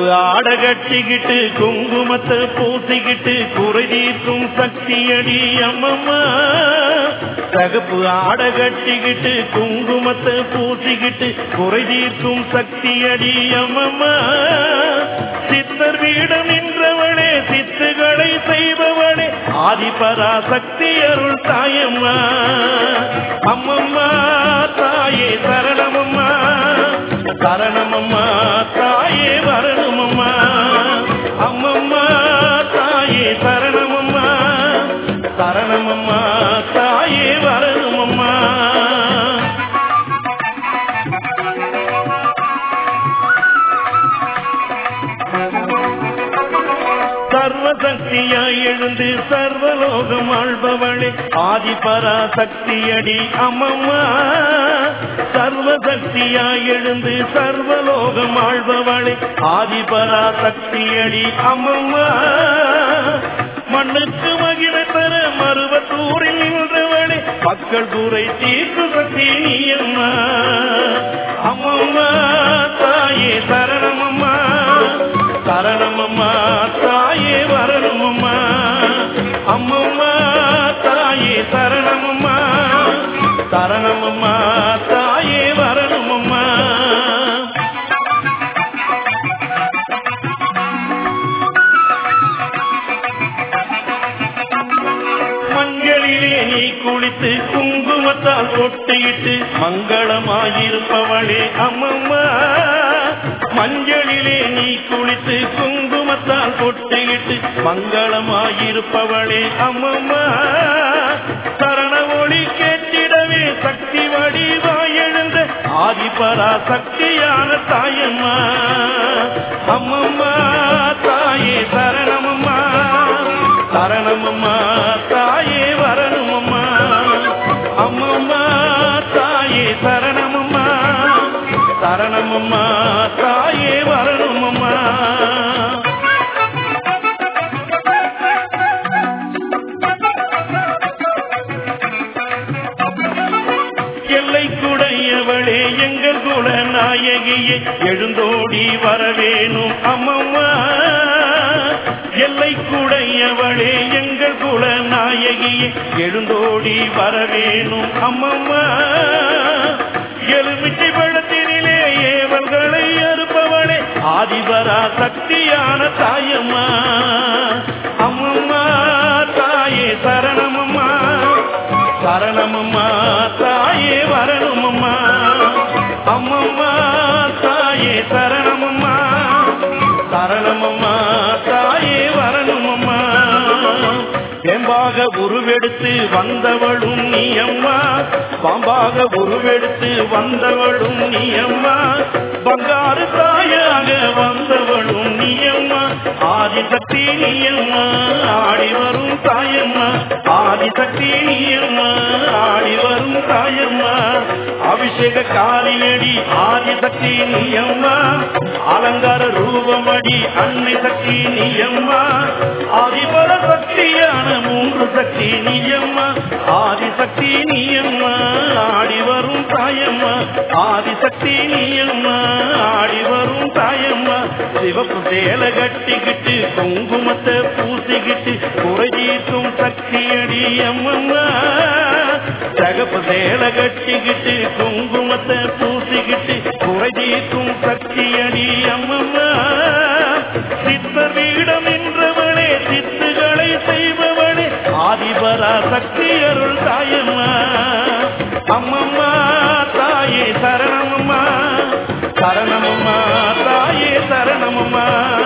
ஆட கட்டிக்கிட்டு குங்குமத்தை பூசிக்கிட்டு குறை தீர்க்கும் சக்தியடி அம்மம்மா. தகப்பு ஆட கட்டிக்கிட்டு குங்குமத்தை பூசிக்கிட்டு குறை தீர்க்கும் சக்தியடி அம்மம்மா. சித்தர் வீடம் நின்றவளே சித்துகளை செய்பவளே ஆதிபராசக்தி அருள் தாயம்மா. அம்மம்மா தாயே சரணமம்மா சரணமம்மா தாயே வரணுமம்மா. அம்மம்மா தாயே சரணமம்மா சரணமம்மா தாயே வரணுமம்மா. சர்வசக்தியாய் எழுந்து சர்வலோகம் ஆள்பவளே ஆதிபராசக்தியடி அம்மம்மா. சர்வசக்தியாய் எழுந்து சர்வலோகம் ஆள்பவளே ஆதிபராசக்தியடி அம்மம்மா. மண்ணுக்கு மகிழ தர மருவத்தூரில் நின்றவளே மக்கள் கூரை தீர்க்கு சக்தி நீயம்மா. அம்மம்மா தாயே சரணமம்மா சரணமம்மா தாயே வரணுமம்மா. அம்மம்மா தாயே சரணமம்மா சரணமம்மா தாயே வரணுமம்மா. மஞ்சளிலே நீ குளித்து குங்குமத்தால் பொட்டியிட்டு மங்களமாயிருப்பவளே அம்மம்மா. மஞ்சளிலே நீ குளித்து குங்குமத்தால் பொட்டியிட்டு மங்களமாயிருப்பவளே அம்மம்மா. சரண ஒளி கேட்டிடவே சக்தி வடிவாயெழுந்த ஆதிபராசக்தியான தாயம்மா. அம்மம்மா தாயே சரணமம்மா சரணமம்மா தாயே வரணுமம்மா. அம்மம்மா தாயே சரணமம்மா சரணமம்மா தாயே வரணுமம்மா. எல்லைக்குடையவளே எங்கள் குல நாயகியே எழுந்தோடி வரவேணும் அம்மம்மா. எல்லைக்குடையவளே எங்கள் குல நாயகியே எழுந்தோடி வரவேணும் அம்மம்மா. எலுமிச்சை பழத்தினிலே ஏவல்களை அறுப்பவளே ஆதிபராசக்தியான தாயம்மா. அம்மம்மா தாயே சரணமம்மா சரணமம்மா தாயே வரணுமம்மா. அம்மம்மா தாயே சரணமம்மா சரணமம்மா தாயே வரணுமம்மா. தேம்பாக உருவெடுத்து வந்தவளும் நீ அம்மா. பாம்பாக உருவெடுத்து வந்தவளும் நீ அம்மா. பங்காறு தாயாக வந்தவளும் நீ அம்மா. ஆதிசக்தி நீ அம்மா ஆடி வரும் தாயம்மா. ஆதிசக்தி நீ அம்மா ஆடி வரும் தாயம்மா. அபிஷேக காரியடி ஆதிசக்தி நீ அம்மா. அலங்கார ரூபமடி அன்னை சக்தி நீ அம்மா. ஆதிபர சக்தியான மூன்று சக்தி நீ அம்மா. ஆதிசக்தி நீ அம்மா ஆடி வரும் தாயம்மா. ஆதிசக்தி நீ அம்மா ஆடி வரும் தாயம்மா. சிவப்பு சேலை கட்டிக்கிட்டு குங்குமத்தை பூசிக்கிட்டு குறை தீர்க்கும் சக்தியடி அம்மம்மா. தகப்பு சேலை கட்டிக்கிட்டு குங்குமத்தை பூசிக்கிட்டு குறை தீர்க்கும் சக்தியடி அம்மம்மா. சித்தர் வீடம் நின்றவளே சித்துகளை செய்பவளே ஆதிபராசக்தி அருள் தாயம்மா. அம்மம்மா தாயே சரணமம்மா சரணமம்மா தாயே சரணமம்மா.